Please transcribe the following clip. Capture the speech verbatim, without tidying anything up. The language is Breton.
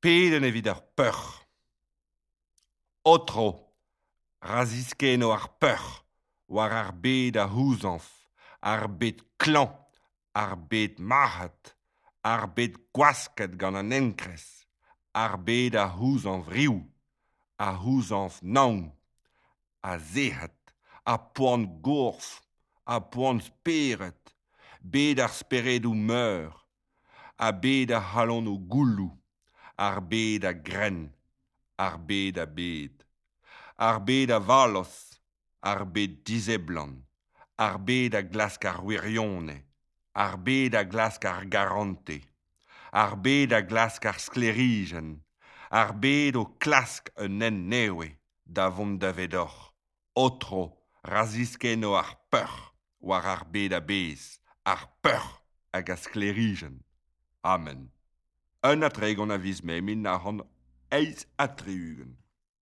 Peden evit ar peur. Otro, raziskeno ar peur, war ar bed a houzanf, ar bed klan, ar bed mahat, ar bed gwasket gant an enkres, ar bed a houzanf riou, a houzanf naon, a zehet, a poan gorf, a poan speret, bed ar speredou meur, a bed a halon o goulou, ar bed a gren, ar bed a bed, ar bed a valos, ar bed dizeblan, ar bed a glask ar wirionne, ar bed a glask ar garante, ar bed a glask ar sklerigen, ar bed o klask un en newe, da vont da vedor. Otro, raziskeno ar peur, war ar bed a bez, ar peur hag a sklerigen. Amen. Un atregon a viz me min na hon eiz atreugen.